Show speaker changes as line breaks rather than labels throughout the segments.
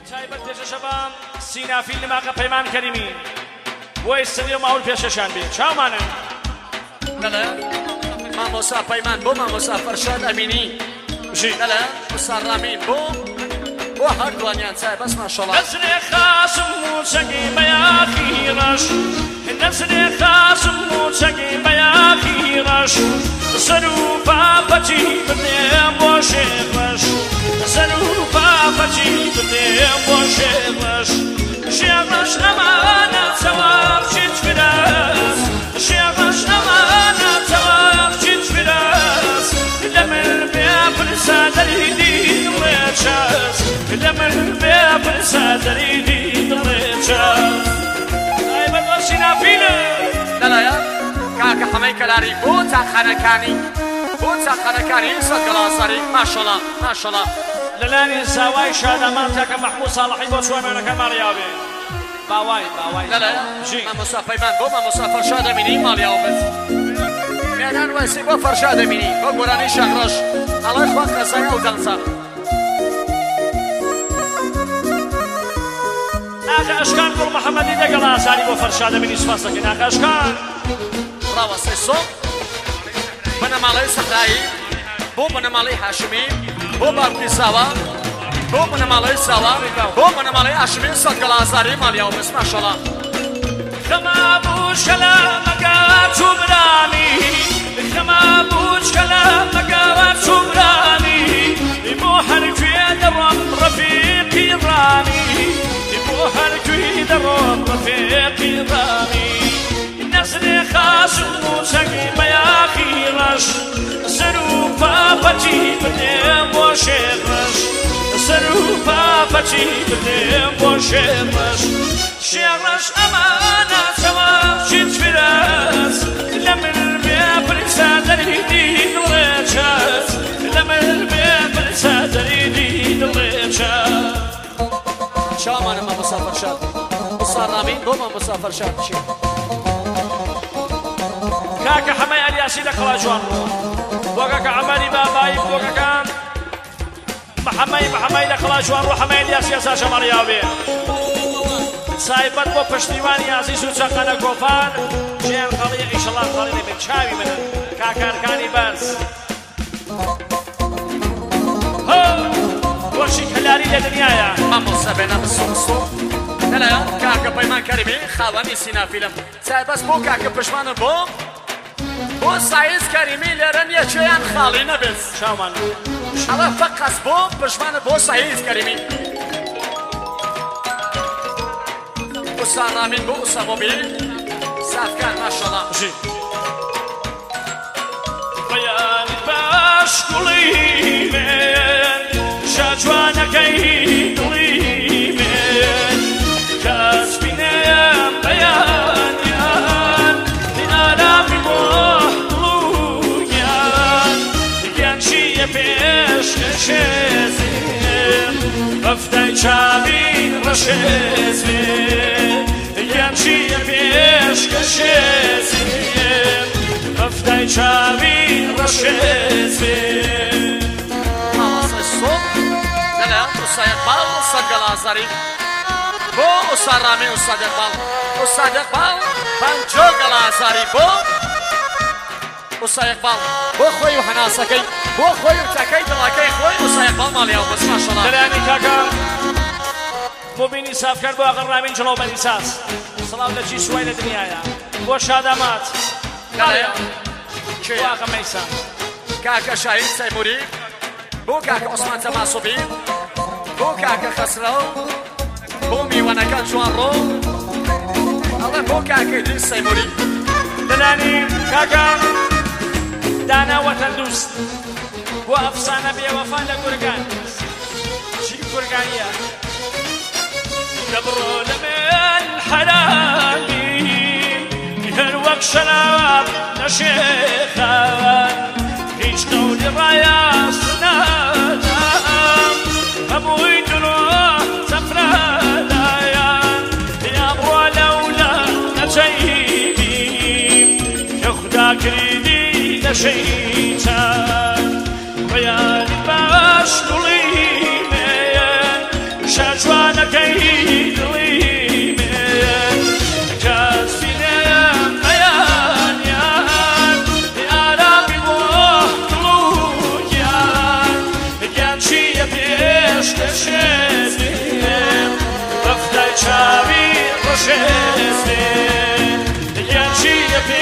تایبەت پێشە شەبام سینافیل لەماقە پەیمان کەریمی بۆی سەدی و ماول پێشەشان بێ چاومانن
لەلە مامۆسا پەیمان بۆ مامۆسا فەرشاد ئەمینی لەلە ئوستاد ڕامین بۆ هەردووانیان چایبەست ماشەڵڵا
نەسرێ خاسم و چەگی بەیاخی ڕەش نەسرێ خاسم و چەگی بەیاخی ڕەش سەر و پاپەچی بدێم بۆ شێڕەش سەر و پاپەچی بدێم بۆ شێڕەش شێڕەش ئەمانە چەواب چیت فرەس شێڕەش ئەمانە چەواب چیت فرەس لە من بێپرسە دەریدی دڵێ چەس لە من بێپرسە دەریدی دڵێ چەس تایبەت بە سینافیلە
لەلایە کاکە حەمەی کەلاری بۆ چاخانەکانی سەد گەڵاسەری ماشەڵڵا ماشەڵڵا
لەلانی ساوای شادەمان تاکە مەحموود ساڵحی بۆ چوارمێنەکە ماڵیاوێ باوای
لەلایە مامۆستا پەیمان بۆ مامۆستا فەرشاد ئەمینی ماڵیاو بێت مێنان وەسی بۆ فەرشاد ئەمینی بۆ گۆرانی شەڕەش ئەڵای خوا خەزای ئەو دەنجە
ناکە ئەشکان گوڵ محەممەدی دەگەڵ ئاساری بۆ فەرشاد ئەمینی سوپاس دەکەین ناکە ئەشکان
ڕاوەسەی سۆ بنەماڵەی سەحرایی بۆ بنەماڵەی هاشمی بۆ باوکی ساوا بۆ بنەماڵەی ساوا بۆ بنەماڵەی هاشمی سەد گەڵازاری ماڵیاو بێت ماشەڵڵا
خەما بووشکە لە مەگەوە چوبرانی خەما بووچکە لە مەگەوە چوبرانی بۆ هەرکوێ دەڕۆم ڕەفیقی ڕانی بۆ هەرکوێ دەڕۆم ڕەفیقی ڕانی نەسرێ خاسم و چەگی بەیاخی ڕەش سەر و پاپەچی بدێم بۆ شێڕەش سەر و پاپەچی بدێم بۆ شێڕەش شێڕەش ئەمانە چەواب چیت فرەس لە من بێپرسە دەریدی دڵێ چەس لە من بێپرسە دەریدی دڵێ چەس
چاومانە مامۆستا فەرشاد ئوستاد ڕامین بۆ مامۆستا فەرشاد بچین
کاکە حەمەی ئەلیاسی لە قەڵا جوان بۆ کاکە عەمەری بابایی بۆ کاکە محەمەی لە قەڵا جوان ڕۆ حەمەی ئەلیاسی ئەساشە مەڕیاوێ تایبەت بۆ پشتیوانی عەزیز و چەقەنە کۆپان ژیان قەڵیە ئیشەڵڵا قەڵی نەبێت چاوی منن کاکارکانی بەرز گۆشی کەلاری لە دنیایە
مامۆستا بێنە بسۆ لەلایە کاکە پەیمان کەریمی خاوەنی سینافیلم چایبەست بۆ کاکە پشمانە بۆ سایز کەریمی لێرە نییە چێیان خاڵی نەبێت
چاومان
ئەوە فەقەس بۆ پشمانە بۆ سایز کەریمی ئوستاد ڕامین بۆ ئوسەمۆبیل سافکار ماشەڵڵا
بەیانی باش گوڵی من شاجوانەکەی دڵی من کەس بینێم بەیانیان ئارامی بۆ دڵویان گیانچیە پێشکەشێزێم هەفتەی چاوی ڕەشێزێم گیانچیە پێشکەشێزێم هەفتەی چاوی ڕەشێزێم
مامۆستای سۆ لەلە ئوستاد ئیقبال سەد گەڵازاری بۆ ئوستاد ڕامین ئوستاد ئیقبال پەنجۆ گەڵازاری بۆ ئوستاد ئیقبال بۆ خۆی و هەناسەکەی بۆ خۆی و تەکەی دڵەکەی خۆی ئوستاد ئیقبال ماڵیاو بەس ماشەڵڵا
دەرانی کاکە بۆ بینی سافکار بۆ ئاغا ڕامین جڵەو بەنیساس سڵاو لە چی سوای لە دنیایە بۆ شادەمات
لەلایە
بۆ ئاغا مەیسان
کاکە شاهین سەیموری بۆ کاکە عوسمان تەماسوبی بۆ کاکە خەسرە بۆ میوانەکان جوان ڕۆ ئەڵێ بۆ کاکە ئیدریس سەیموری
دەرانی کاکە دانا وەتەندوست بۆ ئەفسانە بێوەفان لە گورگان چی گورگانیە دەبڕۆ لە من حەرامی هەر وەک شەراب نەشێخان هیچ قەولی ڕایاستنادام هەمووی درۆ زەفرادایان یامڕۆ لەولە نەچەیدیم کە خودا کردی لە شەیتان بەیانی باش گوڵی مێن شەجوانە ڕەشێزێن یەکی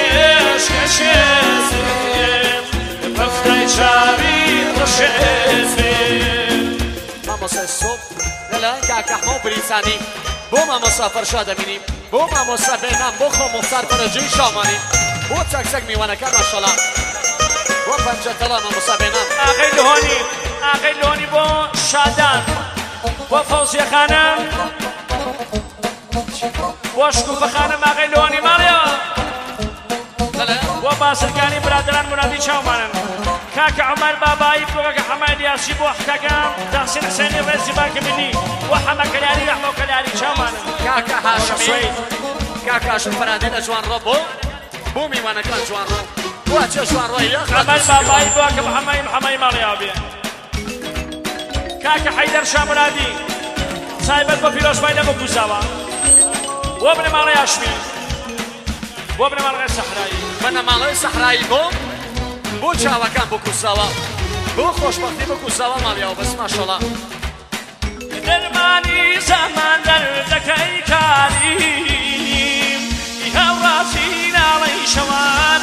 پێشکەشێزێن بەفتەی چاوی ڕەشێزێن
مامۆسای سۆپ لەلایەن کاکە ئەحمەد بریسانی بۆ مامۆستا فەرشاد دەبینیم بۆ مامۆستا بێنام بۆ خۆمۆختار بەرەجەی شامانی بۆ چەکچەک میوانەکان ماشەڵا بۆ پەنجەتەڵا مامۆستا بێنام
ئاغەی لۆنی بۆ شادان بۆ فەوزیە خانم بۆ شکوفە خانم ئاغەی لۆنی ماڵیەوە بۆ باسرگانی برادران منادی چاومانن کاکە عومەر بابایی بۆ کاکە حەمای دیاسی بۆ کاکە تەحسین حسێنی ڕێزی بانکە ملی بۆ حەمە کەلاری ڕەحمە و کەلاری چاومانن
کاکە هاشمی کاکە هاشم فەرادێ لە جوانڕۆ بۆ میوانەکان جوانڕۆ بۆ چێ جوانڕۆی
عومەر بابایی بۆ کاکە محەمەی ماڵیاوە بێ کاکە حەیدەر شا منادی سایبەت بۆ پیرۆزبای لە بۆ کوزاوە بۆ بنە ماڵی هاشمی بۆ بنە ماڵی سەحرایی
بنە ماڵی سەحرایی بۆ چاوەکان بۆ کوزاوە بۆ خۆشبەختی بۆ کوزاوە ماڵیاوە بەس ماشەڵا
دەرمانی زەمان دەردەکەی کاریم هەوڕازی ناڵەی شەوان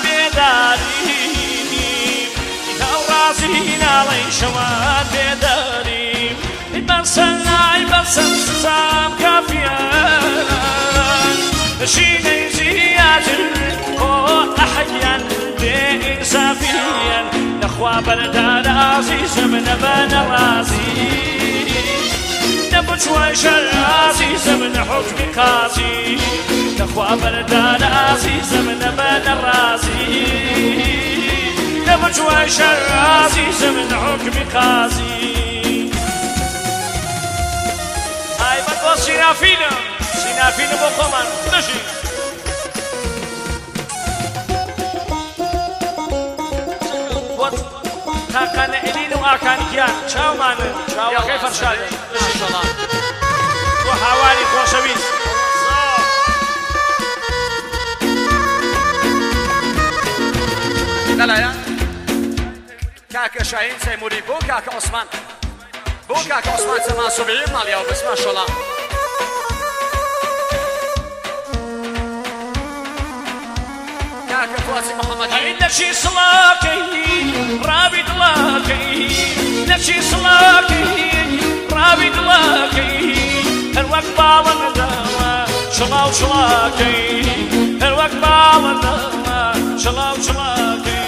بێداریم هەوڕازی ناڵەی شەوان بێداریم بەسەلای بەسەم سزام کافیان شینەی زیاتر بۆ ئەحەیان بێئینسافیان نەخوا بەردان عەزیزم نەبە نەڕازی نەبچوە شەر عەزیزم نەحوکمی قازی نەخوا بەردان عەزیزم نەبە نەڕازی نەبچوە شەر عەزیزم نەحوکمی قازی تایبەت بۆ سینافینە بۆ خۆمان دەژی بۆ تاقانە ئەلین و ئاکانیان چاومانن چاوەکەی فەرشادە
ماشەڵا
بۆ هاواری خۆشەویست
لەلایەن کاکە شاهین سەیموری بۆ کاکە عوسمان بۆ کاکە عوسمان چەماسوبەیە ماڵیاوە بەس ماشەڵا کاکە فواسی محەممەدی
نەچی سڵاکەی ڕاوی دڵاکەی نەچی سڵاکەی ڕاوی دڵاکەی هەروەک باڵەندەوە شڵاو شڵاکەی هەروەک باڵەندەوە شڵاو شڵاکەی